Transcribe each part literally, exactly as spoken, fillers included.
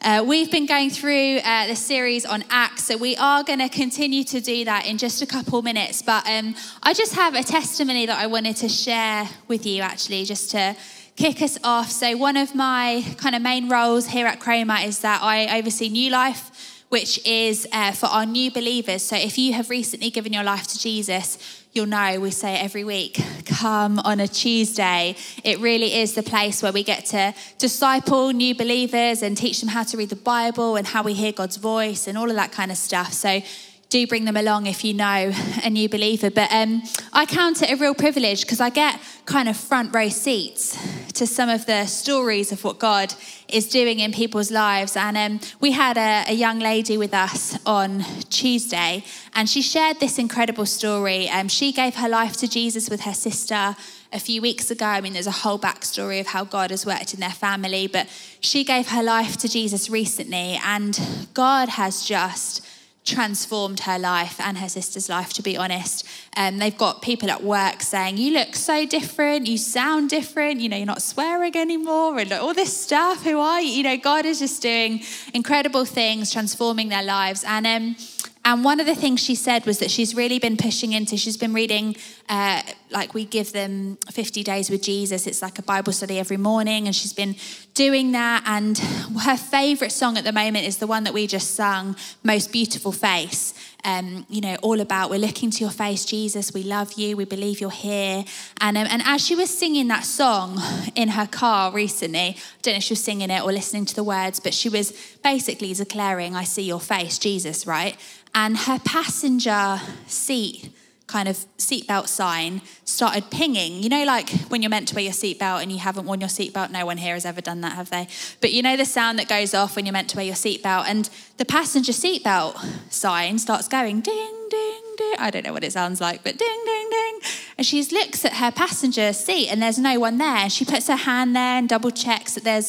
Uh, we've been going through uh, the series on Acts, so we are going to continue to do that in just a couple minutes. But um, I just have a testimony that I wanted to share with you, actually, just to kick us off. So one of my kind of main roles here at Cromer is that I oversee New Life, which is uh, for our new believers. So if you have recently given your life to Jesus, you'll know we say it every week, come on a Tuesday. It really is the place where we get to disciple new believers and teach them how to read the Bible and how we hear God's voice and all of that kind of stuff. So do bring them along if you know a new believer. But um, I count it a real privilege because I get kind of front row seats to some of the stories of what God is doing in people's lives. And um, we had a, a young lady with us on Tuesday, and she shared this incredible story. Um, she gave her life to Jesus with her sister a few weeks ago. I mean, there's a whole backstory of how God has worked in their family, but she gave her life to Jesus recently, and God has just transformed her life and her sister's life, to be honest. Um, they've got people at work saying, you look so different, you sound different, you know, you're not swearing anymore, and all this stuff, who are you? You know, God is just doing incredible things, transforming their lives. And um, and one of the things she said was that she's really been pushing into, she's been reading, uh, like we give them fifty days with Jesus. It's like a Bible study every morning, and she's been doing that. And her favourite song at the moment is the one that we just sung, Most Beautiful Face. Um, you know, all about, we're looking to your face, Jesus, we love you, we believe you're here. And um, and as she was singing that song in her car recently, I don't know if she was singing it or listening to the words, but she was basically declaring, I see your face, Jesus, right? And her passenger seat kind of seatbelt sign started pinging. You know, like when you're meant to wear your seatbelt and you haven't worn your seatbelt. No one here has ever done that, have they? But you know the sound that goes off when you're meant to wear your seatbelt, and the passenger seatbelt sign starts going ding, ding, ding. I don't know what it sounds like, but ding, ding, ding. And she looks at her passenger seat and there's no one there. She puts her hand there and double checks that there's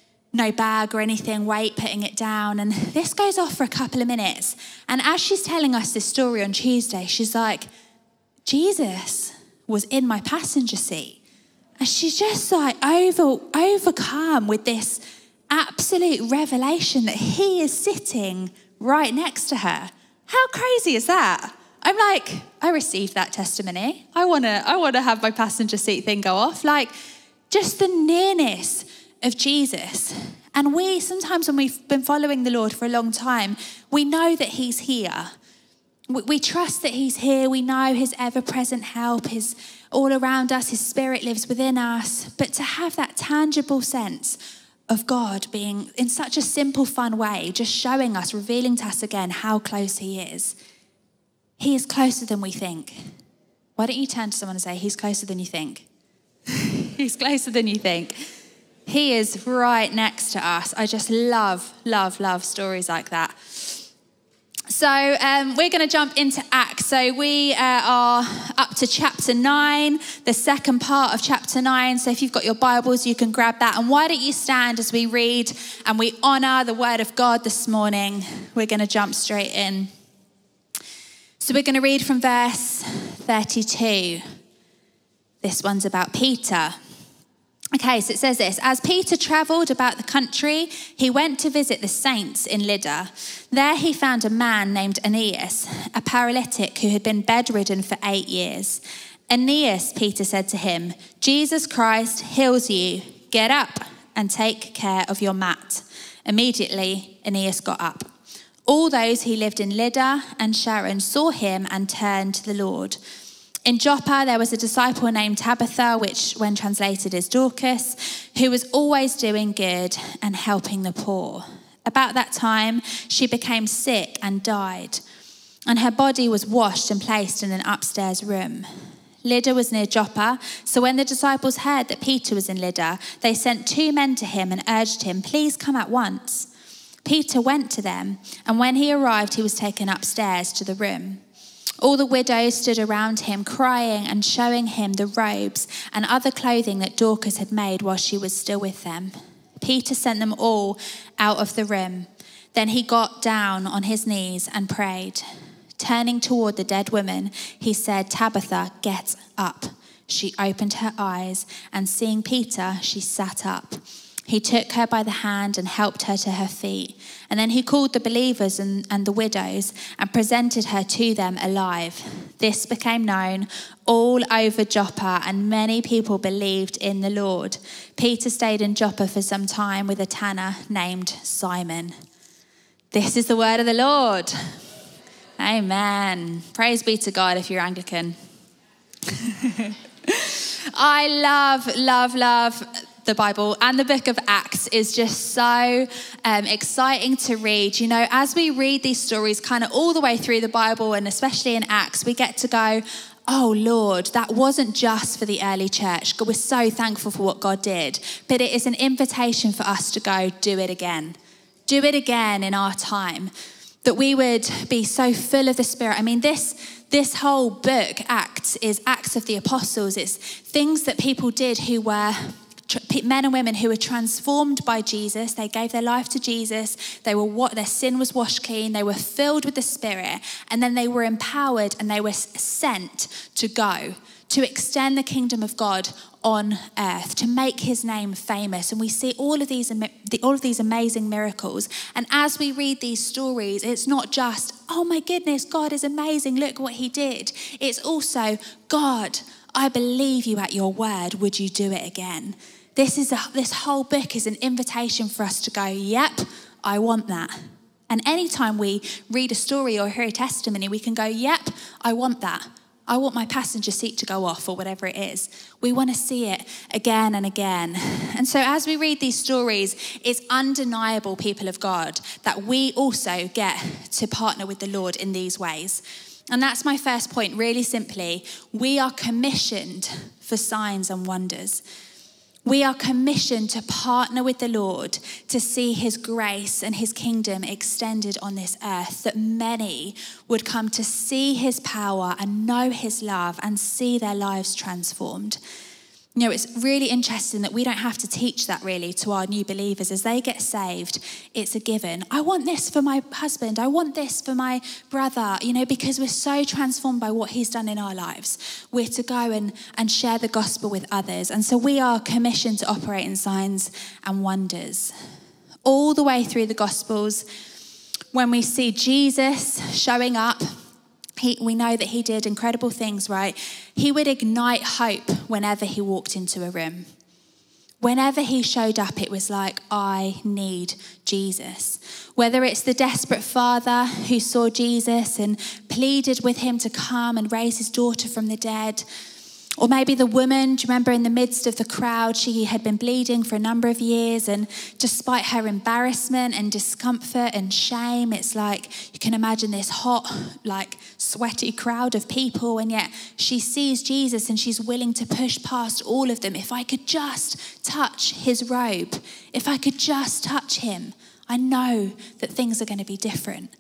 no bag or anything, weight, putting it down. And this goes off for a couple of minutes. And as she's telling us this story on Tuesday, she's like, Jesus was in my passenger seat. And she's just like over, overcome with this absolute revelation that he is sitting right next to her. How crazy is that? I'm like, I received that testimony. I want to I want to have my passenger seat thing go off. Like, just the nearness of Jesus. And we, sometimes when we've been following the Lord for a long time, we know that he's here. We, we trust that he's here. We know his ever-present help is all around us. His spirit lives within us. But to have that tangible sense of God being in such a simple, fun way, just showing us, revealing to us again how close he is. He is closer than we think. Why don't you turn to someone and say, he's closer than you think? He's closer than you think. He is right next to us. I just love, love, love stories like that. So um, we're going to jump into Acts. So we uh, are up to chapter nine, the second part of chapter nine. So if you've got your Bibles, you can grab that. And why don't you stand as we read and we honour the word of God this morning. We're going to jump straight in. So we're going to read from verse thirty-two. This one's about Peter. Okay, so it says this. As Peter travelled about the country, he went to visit the saints in Lydda. There he found a man named Aeneas, a paralytic who had been bedridden for eight years. Aeneas, Peter said to him, Jesus Christ heals you. Get up and take care of your mat. Immediately, Aeneas got up. All those who lived in Lydda and Sharon saw him and turned to the Lord. In Joppa, there was a disciple named Tabitha, which when translated is Dorcas, who was always doing good and helping the poor. About that time, she became sick and died, and her body was washed and placed in an upstairs room. Lydda was near Joppa, so when the disciples heard that Peter was in Lydda, they sent two men to him and urged him, please come at once. Peter went to them, and when he arrived, he was taken upstairs to the room. All the widows stood around him, crying and showing him the robes and other clothing that Dorcas had made while she was still with them. Peter sent them all out of the room. Then he got down on his knees and prayed. Turning toward the dead woman, he said, Tabitha, get up. She opened her eyes, and seeing Peter, she sat up. He took her by the hand and helped her to her feet. And then he called the believers and, and the widows and presented her to them alive. This became known all over Joppa, and many people believed in the Lord. Peter stayed in Joppa for some time with a tanner named Simon. This is the word of the Lord. Amen. Praise be to God if you're Anglican. I love, love, love the Bible, and the book of Acts is just so um, exciting to read. You know, as we read these stories kind of all the way through the Bible, and especially in Acts, we get to go, oh Lord, that wasn't just for the early church. God, we're so thankful for what God did, but it is an invitation for us to go do it again. Do it again in our time. That we would be so full of the Spirit. I mean, this this whole book, Acts, is Acts of the Apostles. It's things that people did who were men and women who were transformed by Jesus. They gave their life to Jesus. They were what their sin was washed clean. They were filled with the Spirit, and then they were empowered and they were sent to go to extend the kingdom of God on earth, to make his name famous. And we see all of these all of these amazing miracles. And as we read these stories, it's not just, oh my goodness, God is amazing, look what he did. It's also, God, I believe you at your word, would you do it again? This is a, this whole book is an invitation for us to go, yep, I want that. And anytime we read a story or hear a testimony, we can go, yep, I want that. I want my passenger seat to go off, or whatever it is. We want to see it again and again. And so as we read these stories, it's undeniable, people of God, that we also get to partner with the Lord in these ways. And that's my first point, really simply. We are commissioned for signs and wonders. We are commissioned to partner with the Lord to see his grace and his kingdom extended on this earth, that many would come to see his power and know his love and see their lives transformed. You know, it's really interesting that we don't have to teach that really to our new believers. As they get saved, it's a given. I want this for my husband. I want this for my brother, you know, because we're so transformed by what he's done in our lives. We're to go and, and share the gospel with others. And so we are commissioned to operate in signs and wonders. All the way through the Gospels, when we see Jesus showing up, He, we know that he did incredible things, right? He would ignite hope whenever he walked into a room. Whenever he showed up, it was like, I need Jesus. Whether it's the desperate father who saw Jesus and pleaded with him to come and raise his daughter from the dead, or maybe the woman, do you remember in the midst of the crowd, she had been bleeding for a number of years, and despite her embarrassment and discomfort and shame, it's like, you can imagine this hot, like sweaty crowd of people, and yet she sees Jesus and she's willing to push past all of them. If I could just touch his robe, if I could just touch him, I know that things are going to be different.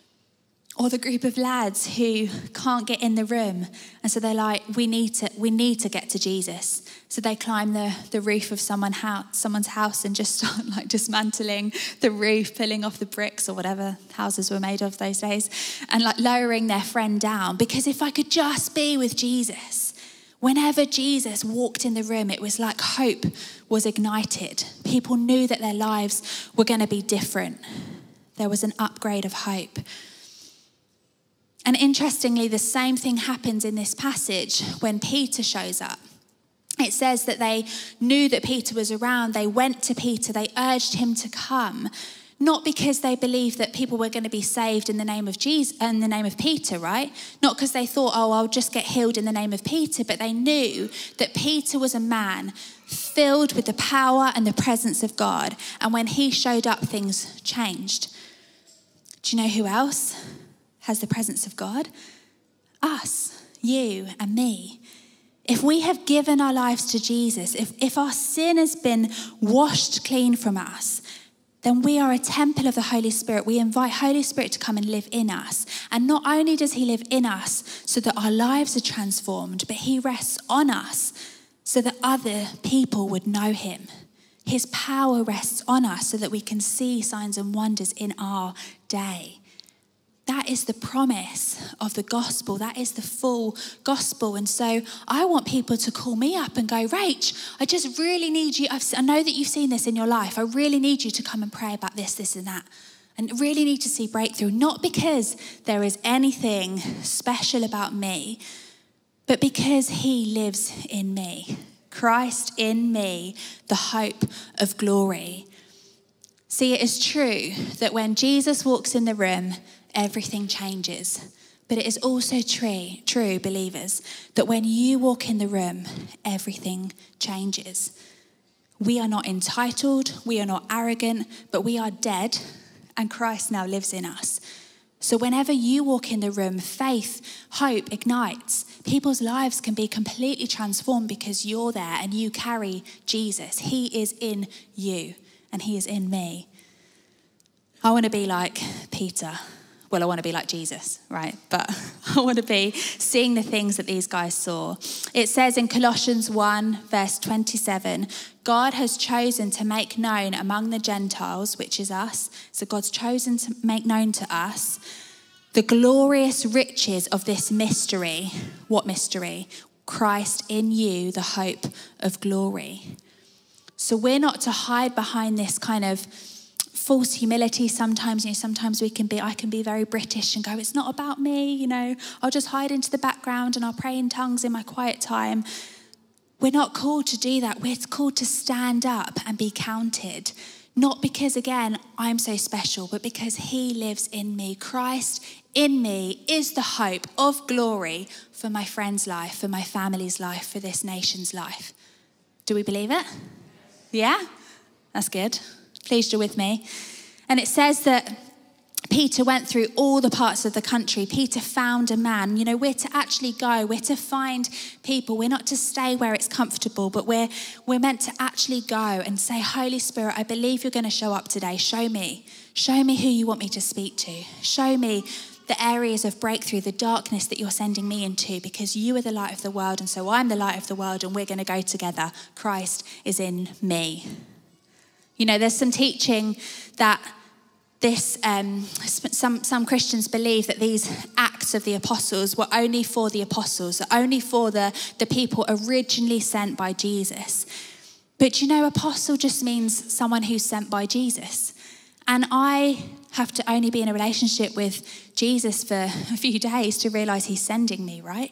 Or the group of lads who can't get in the room. And so they're like, we need to we need to get to Jesus. So they climb the, the roof of someone house, someone's house and just start like dismantling the roof, pulling off the bricks or whatever houses were made of those days, and like lowering their friend down. Because if I could just be with Jesus, whenever Jesus walked in the room, it was like hope was ignited. People knew that their lives were going to be different. There was an upgrade of hope. And interestingly, the same thing happens in this passage when Peter shows up. It says that they knew that Peter was around. They went to Peter. They urged him to come, not because they believed that people were going to be saved in the name of Jesus, in the name of Peter, right? Not because they thought, oh, I'll just get healed in the name of Peter, but they knew that Peter was a man filled with the power and the presence of God. And when he showed up, things changed. Do you know who else has the presence of God? Us, you and me. If we have given our lives to Jesus, if, if our sin has been washed clean from us, then we are a temple of the Holy Spirit. We invite Holy Spirit to come and live in us. And not only does he live in us so that our lives are transformed, but he rests on us so that other people would know him. His power rests on us so that we can see signs and wonders in our day. That is the promise of the gospel. That is the full gospel. And so I want people to call me up and go, Rach, I just really need you. I've, I know that you've seen this in your life. I really need you to come and pray about this, this and that. And really need to see breakthrough. Not because there is anything special about me, but because he lives in me. Christ in me, the hope of glory. See, it is true that when Jesus walks in the room, everything changes. But it is also true, true, believers, that when you walk in the room, everything changes. We are not entitled, we are not arrogant, but we are dead, and Christ now lives in us. So whenever you walk in the room, faith, hope ignites. People's lives can be completely transformed because you're there and you carry Jesus. He is in you and he is in me. I want to be like Peter. Well, I want to be like Jesus, right? But I want to be seeing the things that these guys saw. It says in Colossians one, verse twenty-seven, God has chosen to make known among the Gentiles, which is us. So God's chosen to make known to us the glorious riches of this mystery. What mystery? Christ in you, the hope of glory. So we're not to hide behind this kind of false humility. Sometimes, you know, sometimes we can be, I can be very British and go, it's not about me, you know, I'll just hide into the background and I'll pray in tongues in my quiet time. We're not called to do that. We're called to stand up and be counted. Not because, again, I'm so special, but because he lives in me. Christ in me is the hope of glory for my friend's life, for my family's life, for this nation's life. Do we believe it? Yeah? That's good. Pleased you're with me. And it says that Peter went through all the parts of the country. Peter found a man. You know, we're to actually go. We're to find people. We're not to stay where it's comfortable, but we're we're meant to actually go and say, Holy Spirit, I believe you're going to show up today. Show me. Show me who you want me to speak to. Show me the areas of breakthrough, the darkness that you're sending me into, because you are the light of the world, and so I'm the light of the world, and we're going to go together. Christ is in me. You know, there's some teaching that this, um, some, some Christians believe that these acts of the apostles were only for the apostles, only for the, the people originally sent by Jesus. But you know, apostle just means someone who's sent by Jesus. And I have to only be in a relationship with Jesus for a few days to realize he's sending me, right?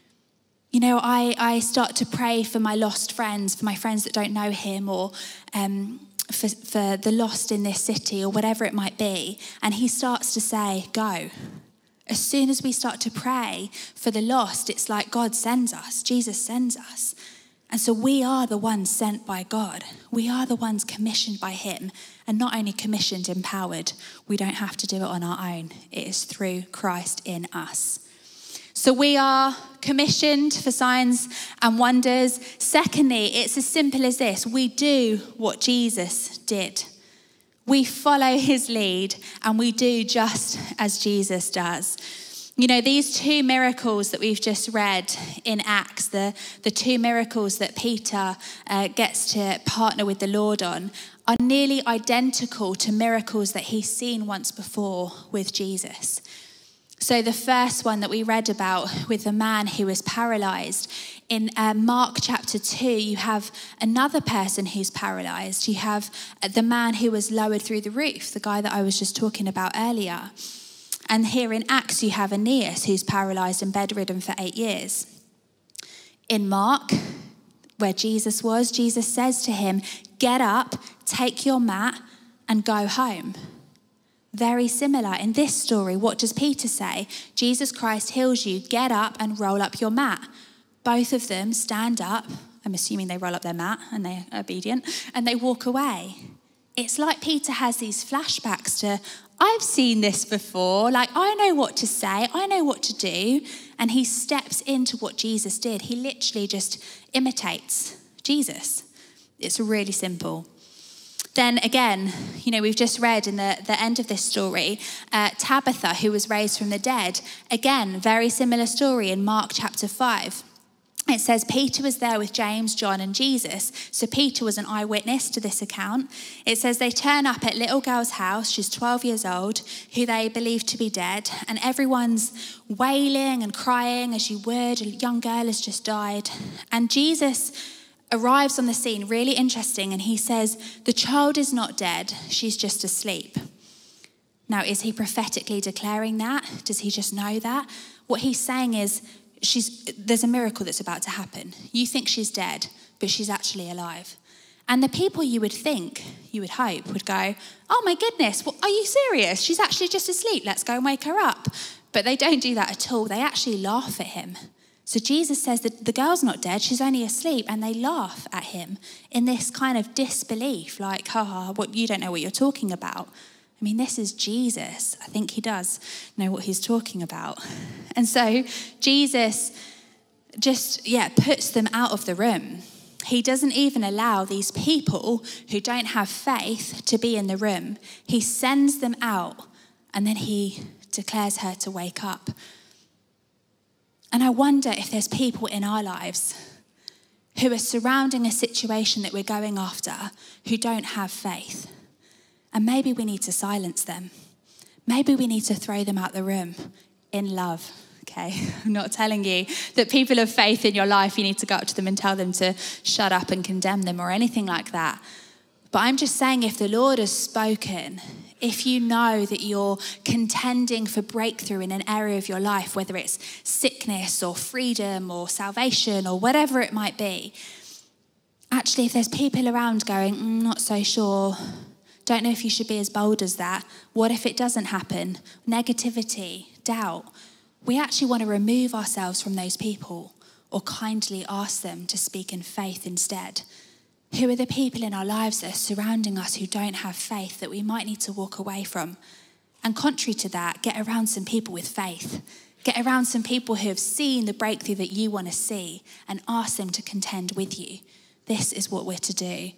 You know, I, I start to pray for my lost friends, for my friends that don't know him, or um, for, for the lost in this city, or whatever it might be. And he starts to say, go. As soon as we start to pray for the lost, it's like God sends us, Jesus sends us. And so we are the ones sent by God. We are the ones commissioned by him. And not only commissioned, empowered. We don't have to do it on our own. It is through Christ in us. So we are commissioned for signs and wonders. Secondly, it's as simple as this. We do what Jesus did. We follow his lead and we do just as Jesus does. You know, these two miracles that we've just read in Acts, the, the two miracles that Peter uh, gets to partner with the Lord on, are nearly identical to miracles that he's seen once before with Jesus. So the first one that we read about with the man who was paralyzed, in uh, Mark chapter two, you have another person who's paralyzed. You have the man who was lowered through the roof, the guy that I was just talking about earlier. And here in Acts, you have Aeneas, who's paralyzed and bedridden for eight years. In Mark, where Jesus was, Jesus says to him, get up, take your mat, and go home. Very similar. In this story, what does Peter say? Jesus Christ heals you, get up and roll up your mat. Both of them stand up. I'm assuming they roll up their mat and they're obedient, and they walk away. It's like Peter has these flashbacks to, I've seen this before. Like, I know what to say. I know what to do. And he steps into what Jesus did. He literally just imitates Jesus. It's really simple. Then again, you know, we've just read in the, the end of this story, uh, Tabitha, who was raised from the dead. Again, very similar story in Mark chapter five. It says Peter was there with James, John, and Jesus. So Peter was an eyewitness to this account. It says they turn up at little girl's house. She's twelve years old, who they believe to be dead. And everyone's wailing and crying as you would. A young girl has just died. And Jesus arrives on the scene, really interesting. And he says, the child is not dead. She's just asleep. Now, is he prophetically declaring that? Does he just know that? What he's saying is, She's, there's a miracle that's about to happen. You think she's dead, but she's actually alive. And the people you would think, you would hope, would go, oh my goodness, well, are you serious? She's actually just asleep. Let's go and wake her up. But they don't do that at all. They actually laugh at him. So Jesus says that the girl's not dead, she's only asleep. And they laugh at him in this kind of disbelief, like, haha, what, you don't know what you're talking about. I mean, this is Jesus. I think he does know what he's talking about. And so Jesus just, yeah, puts them out of the room. He doesn't even allow these people who don't have faith to be in the room. He sends them out and then he declares her to wake up. And I wonder if there's people in our lives who are surrounding a situation that we're going after who don't have faith. And maybe we need to silence them. Maybe we need to throw them out the room in love, okay? I'm not telling you that people of faith in your life, you need to go up to them and tell them to shut up and condemn them or anything like that. But I'm just saying, if the Lord has spoken, if you know that you're contending for breakthrough in an area of your life, whether it's sickness or freedom or salvation or whatever it might be, actually, if there's people around going, mm, not so sure, don't know if you should be as bold as that. What if it doesn't happen? Negativity, doubt. We actually want to remove ourselves from those people or kindly ask them to speak in faith instead. Who are the people in our lives that are surrounding us who don't have faith that we might need to walk away from? And contrary to that, get around some people with faith. Get around some people who have seen the breakthrough that you want to see and ask them to contend with you. This is what we're to do.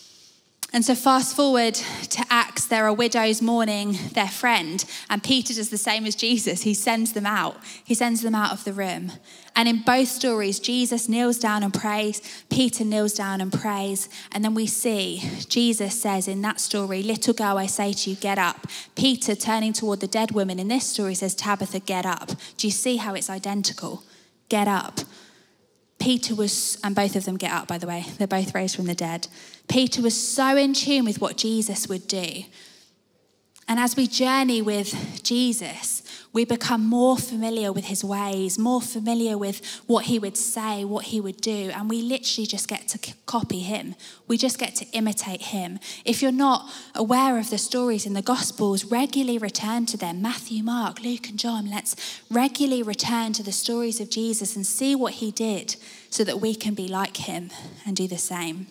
And so fast forward to Acts, there are widows mourning their friend, and Peter does the same as Jesus. He sends them out. He sends them out of the room. And in both stories, Jesus kneels down and prays, Peter kneels down and prays, and then we see Jesus says in that story, little girl, I say to you, get up. Peter, turning toward the dead woman in this story, says, Tabitha, get up. Do you see how it's identical? Get up. Peter was, and both of them get up, by the way. They're both raised from the dead. Peter was so in tune with what Jesus would do. And as we journey with Jesus, we become more familiar with his ways, more familiar with what he would say, what he would do. And we literally just get to copy him. We just get to imitate him. If you're not aware of the stories in the Gospels, regularly return to them. Matthew, Mark, Luke, and John. Let's regularly return to the stories of Jesus and see what he did so that we can be like him and do the same.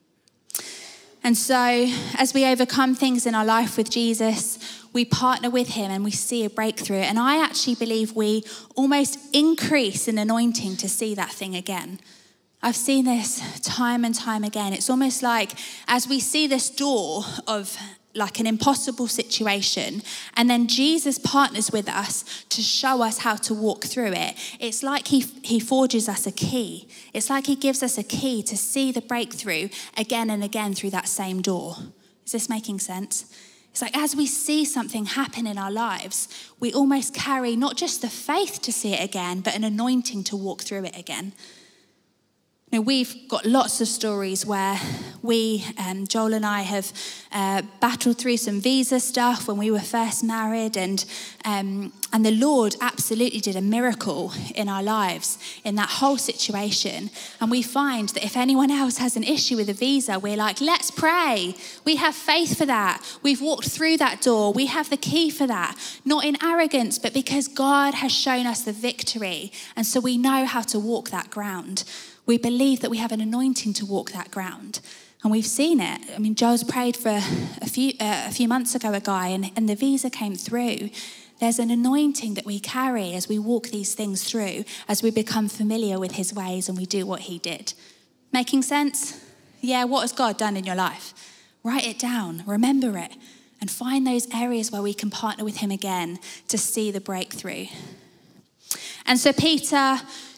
And so as we overcome things in our life with Jesus, we partner with him and we see a breakthrough. And I actually believe we almost increase in anointing to see that thing again. I've seen this time and time again. It's almost like as we see this door of like an impossible situation, and then Jesus partners with us to show us how to walk through it. It's like he he forges us a key. It's like he gives us a key to see the breakthrough again and again through that same door. Is this making sense? It's like as we see something happen in our lives, we almost carry not just the faith to see it again, but an anointing to walk through it again. Now, we've got lots of stories where we, um, Joel and I, have uh, battled through some visa stuff when we were first married, and um, and the Lord absolutely did a miracle in our lives in that whole situation. And we find that if anyone else has an issue with a visa, we're like, let's pray. We have faith for that. We've walked through that door. We have the key for that. Not in arrogance, but because God has shown us the victory. And so we know how to walk that ground. We believe that we have an anointing to walk that ground. And we've seen it. I mean, Joel's prayed for a few uh, a few months ago, a guy, and, and the visa came through. There's an anointing that we carry as we walk these things through, as we become familiar with his ways and we do what he did. Making sense? Yeah, what has God done in your life? Write it down, remember it, and find those areas where we can partner with him again to see the breakthrough. And so Peter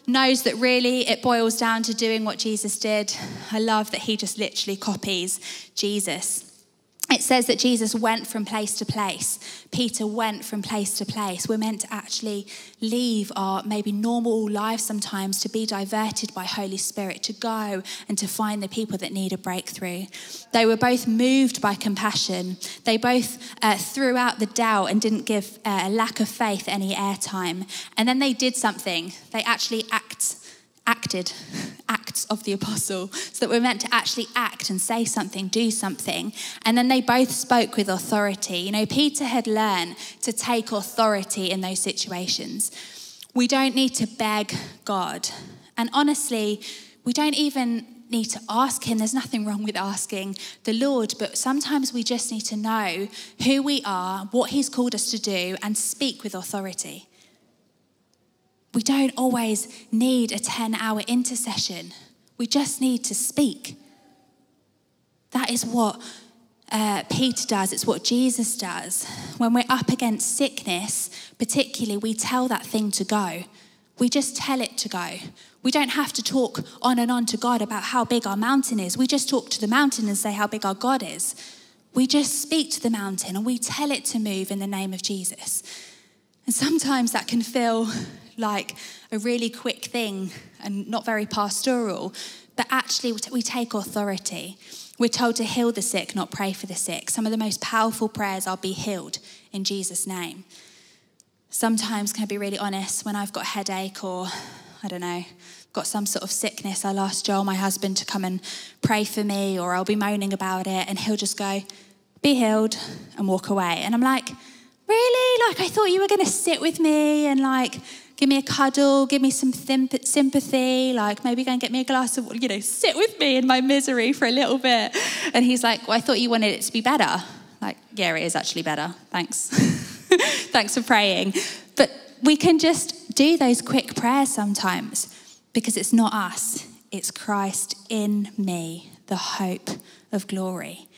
knows that really it boils down to doing what Jesus did. I love that he just literally copies Jesus. It says that Jesus went from place to place. Peter went from place to place. We're meant to actually leave our maybe normal lives sometimes to be diverted by Holy Spirit, to go and to find the people that need a breakthrough. They were both moved by compassion. They both uh, threw out the doubt and didn't give uh, a lack of faith any airtime. And then they did something. They actually act, acted. Acts of the apostle, so that we're meant to actually act and say something, do something. And then they both spoke with authority. You know, Peter had learned to take authority in those situations. We don't need to beg God. And honestly, we don't even need to ask him. There's nothing wrong with asking the Lord, but sometimes we just need to know who we are, what he's called us to do, and speak with authority. We don't always need a ten-hour intercession. We just need to speak. That is what uh, Peter does. It's what Jesus does. When we're up against sickness, particularly, we tell that thing to go. We just tell it to go. We don't have to talk on and on to God about how big our mountain is. We just talk to the mountain and say how big our God is. We just speak to the mountain and we tell it to move in the name of Jesus. And sometimes that can feel like a really quick thing and not very pastoral, but actually we take authority. We're told to heal the sick, not pray for the sick. Some of the most powerful prayers are be healed in Jesus' name. Sometimes, can I be really honest, when I've got a headache or, I don't know, got some sort of sickness, I'll ask Joel, my husband, to come and pray for me, or I'll be moaning about it and he'll just go, be healed, and walk away. And I'm like, really? Like, I thought you were going to sit with me and like, give me a cuddle, give me some thimp- sympathy, like maybe go and get me a glass of, you know, sit with me in my misery for a little bit. And he's like, well, I thought you wanted it to be better. Like, yeah, it is actually better. Thanks. Thanks for praying. But we can just do those quick prayers sometimes because it's not us. It's Christ in me, the hope of glory.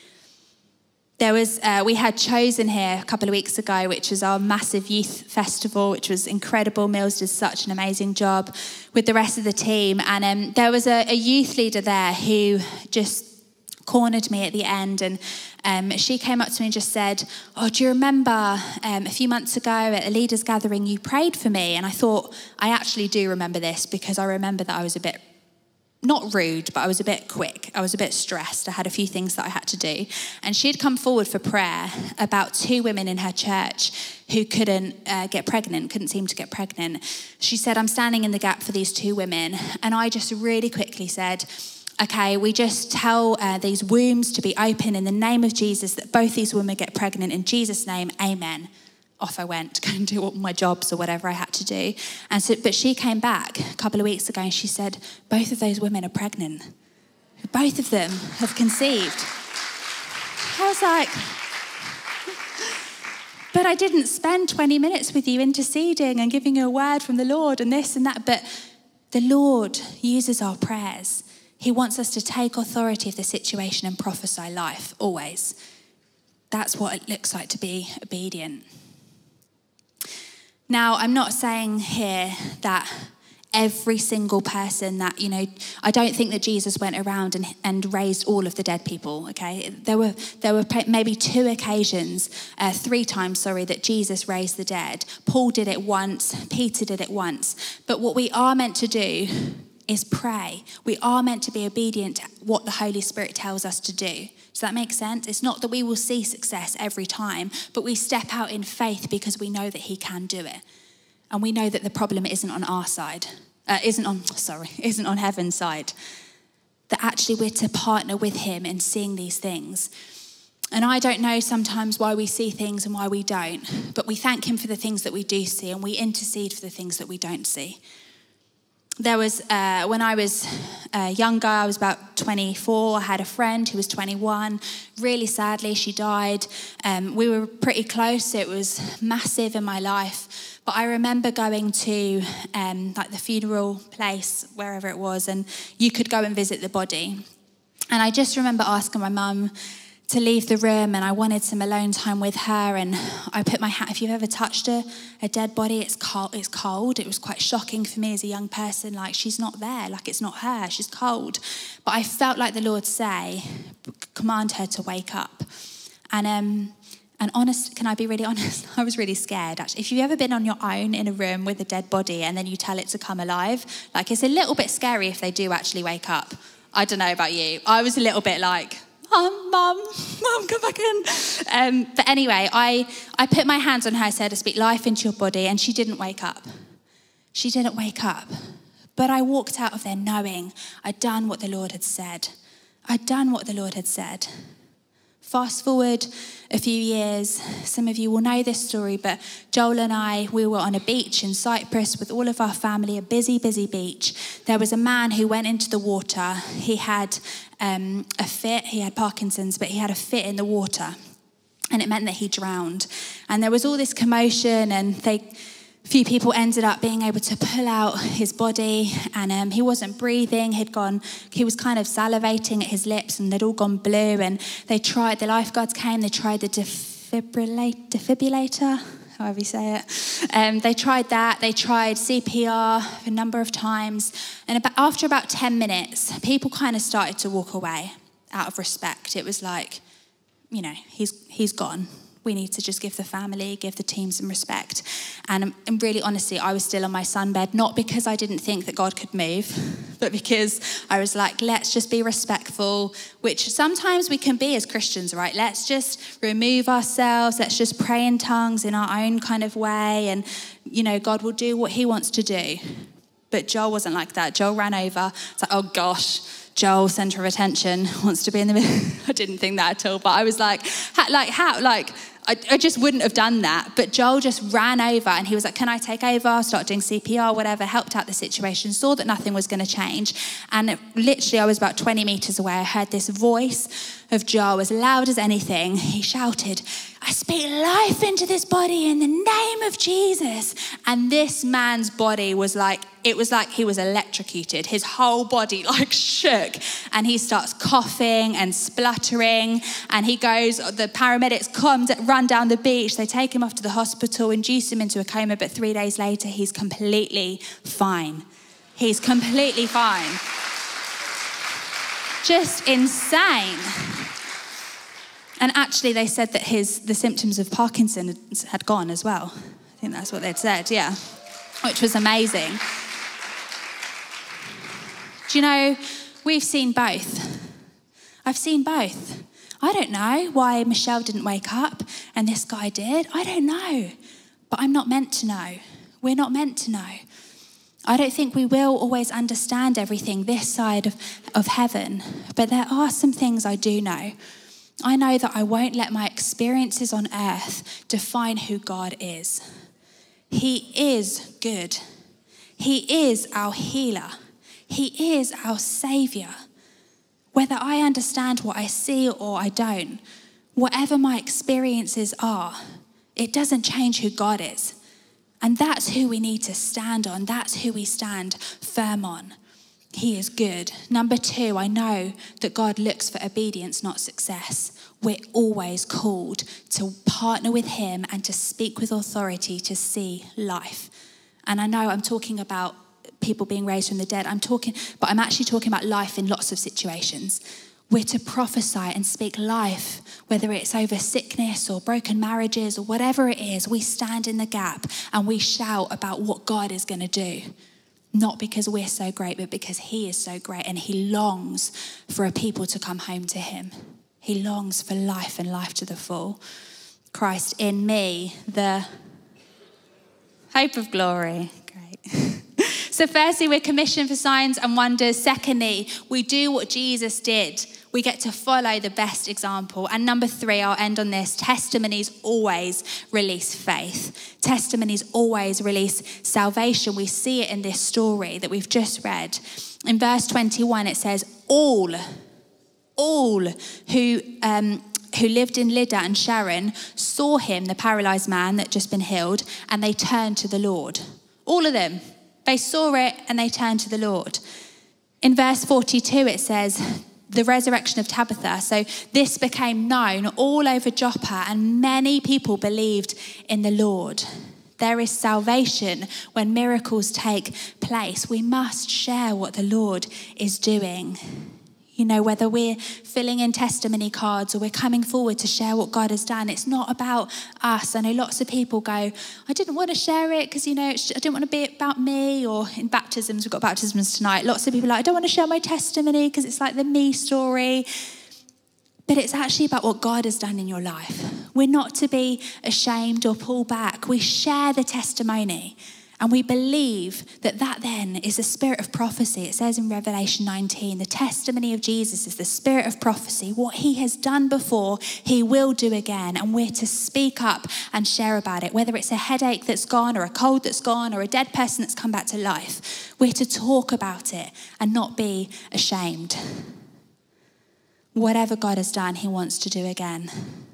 There was, uh, we had Chosen here a couple of weeks ago, which was our massive youth festival, which was incredible. Mills did such an amazing job with the rest of the team. And um, there was a, a youth leader there who just cornered me at the end. And um, she came up to me and just said, oh, do you remember um, a few months ago at a leaders gathering, you prayed for me? And I thought, I actually do remember this because I remember that I was a bit not rude, but I was a bit quick. I was a bit stressed. I had a few things that I had to do. And she had come forward for prayer about two women in her church who couldn't uh, get pregnant, couldn't seem to get pregnant. She said, I'm standing in the gap for these two women. And I just really quickly said, okay, we just tell uh, these wombs to be open in the name of Jesus, that both these women get pregnant in Jesus' name, amen. Off I went to go and do all my jobs or whatever I had to do. And so, but she came back a couple of weeks ago and she said, both of those women are pregnant. Both of them have conceived. I was like, but I didn't spend twenty minutes with you interceding and giving you a word from the Lord and this and that. But the Lord uses our prayers. He wants us to take authority of the situation and prophesy life, always. That's what it looks like to be obedient. Now, I'm not saying here that every single person that, you know, I don't think that Jesus went around and, and raised all of the dead people, okay? There were there were maybe two occasions, uh, three times, sorry, that Jesus raised the dead. Paul did it once, Peter did it once. But what we are meant to do is pray. We are meant to be obedient to what the Holy Spirit tells us to do. Does that make sense? It's not that we will see success every time, but we step out in faith because we know that he can do it. And we know that the problem isn't on our side, uh, isn't on, sorry, isn't on heaven's side. That actually we're to partner with him in seeing these things. And I don't know sometimes why we see things and why we don't, but we thank him for the things that we do see and we intercede for the things that we don't see. There was, uh, when I was uh, younger, I was about twenty-four, I had a friend who was twenty-one. Really sadly, she died. Um, we were pretty close. It was massive in my life. But I remember going to um, like the funeral place, wherever it was, and you could go and visit the body. And I just remember asking my mum to leave the room, and I wanted some alone time with her, and I put my hand, if you've ever touched a, a dead body, it's cold, it's cold. It was quite shocking for me as a young person, like she's not there, like it's not her, she's cold. But I felt like the Lord say, command her to wake up. And um, and honest, can I be really honest? I was really scared, actually. If you've ever been on your own in a room with a dead body and then you tell it to come alive, like it's a little bit scary if they do actually wake up. I don't know about you. I was a little bit like, Mum, mum, mum, come back in. Um, but anyway, I, I put my hands on her, said to speak life into your body, and she didn't wake up. She didn't wake up. But I walked out of there knowing I'd done what the Lord had said. I'd done what the Lord had said. Fast forward a few years, some of you will know this story, but Joel and I, we were on a beach in Cyprus with all of our family, a busy, busy beach. There was a man who went into the water. He had um, a fit, he had Parkinson's, but he had a fit in the water, and it meant that he drowned. And there was all this commotion, and they... few people ended up being able to pull out his body, and um, he wasn't breathing. He'd gone, he was kind of salivating at his lips, and they'd all gone blue. And they tried, the lifeguards came, they tried the defibrillate, defibrillator, however you say it. Um, they tried that, they tried C P R a number of times. And about, after about ten minutes, people kind of started to walk away out of respect. It was like, you know, he's he's gone. We need to just give the family, give the team some respect. And, and really, honestly, I was still on my sunbed, not because I didn't think that God could move, but because I was like, let's just be respectful, which sometimes we can be as Christians, right? Let's just remove ourselves. Let's just pray in tongues in our own kind of way. And, you know, God will do what he wants to do. But Joel wasn't like that. Joel ran over. It's like, oh gosh, Joel, centre of attention, wants to be in the middle. I didn't think that at all, but I was like, how, like, how, like, I, I just wouldn't have done that. But Joel just ran over, and he was like, can I take over? Start doing C P R, whatever, helped out the situation, saw that nothing was going to change. And it, literally, I was about twenty metres away. I heard this voice of Joel, as loud as anything. He shouted, I speak life into this body in the name of Jesus. And this man's body was like, it was like he was electrocuted. His whole body like shook, and he starts coughing and spluttering, and he goes, the paramedics come, run down the beach, they take him off to the hospital, induce him into a coma, but three days later, he's completely fine. He's completely fine. Just insane. And actually, they said that his the symptoms of Parkinson's had gone as well. I think that's what they'd said, yeah, which was amazing. Do you know, we've seen both. I've seen both. I don't know why Michelle didn't wake up and this guy did. I don't know. But I'm not meant to know. We're not meant to know. I don't think we will always understand everything this side of, of heaven. But there are some things I do know. I know that I won't let my experiences on earth define who God is. He is good. He is our healer. He is our saviour. Whether I understand what I see or I don't, whatever my experiences are, it doesn't change who God is. And that's who we need to stand on. That's who we stand firm on. He is good. Number two, I know that God looks for obedience, not success. We're always called to partner with him and to speak with authority to see life. And I know I'm talking about people being raised from the dead. I'm talking, but I'm actually talking about life in lots of situations. We're to prophesy and speak life, whether it's over sickness or broken marriages or whatever it is. We stand in the gap and we shout about what God is going to do. Not because we're so great, but because he is so great, and he longs for a people to come home to him. He longs for life and life to the full. Christ in me, the hope of glory. Great. So firstly, we're commissioned for signs and wonders. Secondly, we do what Jesus did. We get to follow the best example. And number three, I'll end on this. Testimonies always release faith. Testimonies always release salvation. We see it in this story that we've just read. In verse twenty-one, it says, all, all who um, who lived in Lydda and Sharon saw him, the paralyzed man that just been healed, and they turned to the Lord. All of them. They saw it and they turned to the Lord. In verse forty-two, it says, the resurrection of Tabitha. So this became known all over Joppa, and many people believed in the Lord. There is salvation when miracles take place. We must share what the Lord is doing. You know, whether we're filling in testimony cards or we're coming forward to share what God has done, it's not about us. I know lots of people go, I didn't want to share it because, you know, I didn't want to be about me. Or in baptisms, we've got baptisms tonight. Lots of people are like, I don't want to share my testimony because it's like the me story. But it's actually about what God has done in your life. We're not to be ashamed or pull back. We share the testimony. And we believe that that then is the spirit of prophecy. It says in Revelation nineteen, the testimony of Jesus is the spirit of prophecy. What he has done before, he will do again. And we're to speak up and share about it. Whether it's a headache that's gone or a cold that's gone or a dead person that's come back to life. We're to talk about it and not be ashamed. Whatever God has done, he wants to do again.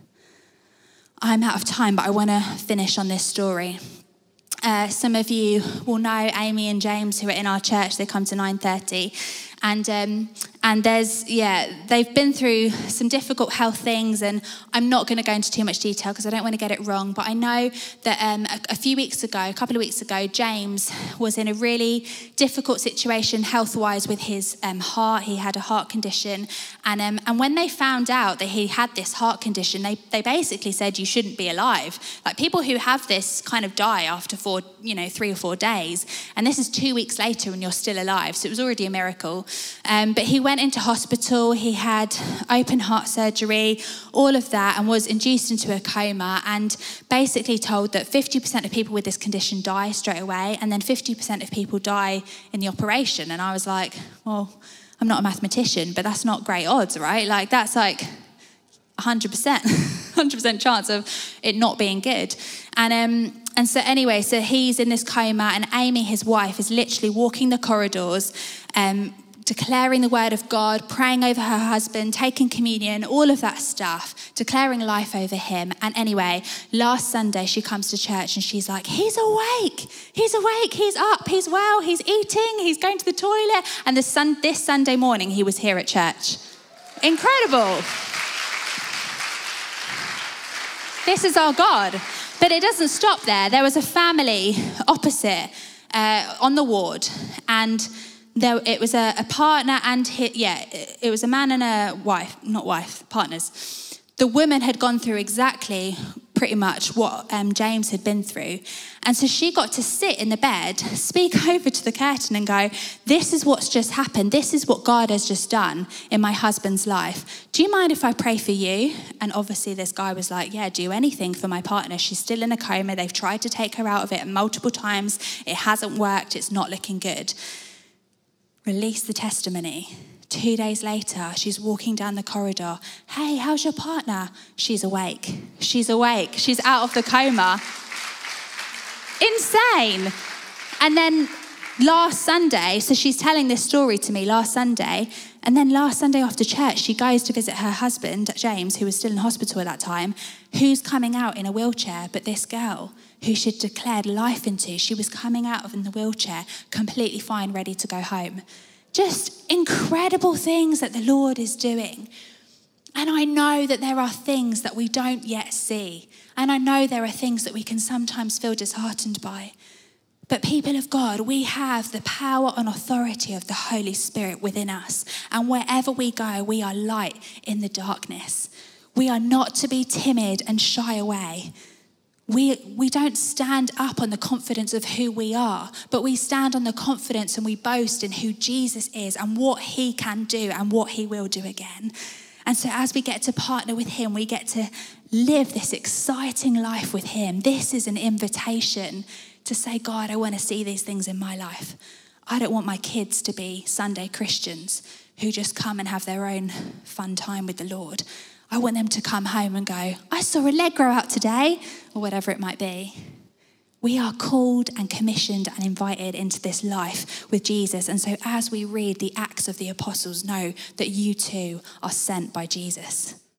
I'm out of time, but I want to finish on this story. Uh, some of you will know Amy and James, who are in our church. They come to nine thirty. And um, and there's, yeah, they've been through some difficult health things, and I'm not going to go into too much detail because I don't want to get it wrong. But I know that um, a, a few weeks ago, a couple of weeks ago, James was in a really difficult situation health-wise with his um, heart. He had a heart condition. And um, and when they found out that he had this heart condition, they, they basically said, you shouldn't be alive. Like, people who have this kind of die after four, you know, three or four days. And this is two weeks later and you're still alive. So it was already a miracle. Um, but he went into hospital, he had open heart surgery, all of that, and was induced into a coma, and basically told that fifty percent of people with this condition die straight away, and then fifty percent of people die in the operation. And I was like, well, I'm not a mathematician, but that's not great odds, right? Like, that's like one hundred percent, one hundred percent chance of it not being good. And um, and so anyway, so he's in this coma, and Amy, his wife, is literally walking the corridors, um, declaring the word of God, praying over her husband, taking communion, all of that stuff, declaring life over him. And anyway, last Sunday she comes to church and she's like, he's awake, he's awake, he's up, he's well, he's eating, he's going to the toilet. And this, sun, this Sunday morning he was here at church. Incredible. This is our God. But it doesn't stop there. There was a family opposite uh, on the ward, and There, it was a, a partner and, his, yeah, it, it was a man and a wife, not wife, partners. The woman had gone through exactly pretty much what um, James had been through. And so she got to sit in the bed, speak over to the curtain and go, this is what's just happened. This is what God has just done in my husband's life. Do you mind if I pray for you? And obviously this guy was like, yeah, do anything for my partner. She's still in a coma. They've tried to take her out of it multiple times. It hasn't worked. It's not looking good. Release the testimony. Two days later, she's walking down the corridor. Hey, how's your partner? She's awake. She's awake. She's out of the coma. Insane. And then last Sunday, so she's telling this story to me last Sunday, and then last Sunday after church, she goes to visit her husband, James, who was still in hospital at that time, who's coming out in a wheelchair, but this girl who she'd declared life into, she was coming out of in the wheelchair, completely fine, ready to go home. Just incredible things that the Lord is doing. And I know that there are things that we don't yet see. And I know there are things that we can sometimes feel disheartened by. But people of God, we have the power and authority of the Holy Spirit within us. And wherever we go, we are light in the darkness. We are not to be timid and shy away. We we don't stand up on the confidence of who we are, but we stand on the confidence and we boast in who Jesus is and what he can do and what he will do again. And so as we get to partner with him, we get to live this exciting life with him. This is an invitation to say, God, I want to see these things in my life. I don't want my kids to be Sunday Christians who just come and have their own fun time with the Lord. I want them to come home and go, I saw a leg grow out today, or whatever it might be. We are called and commissioned and invited into this life with Jesus. And so as we read the Acts of the Apostles, know that you too are sent by Jesus.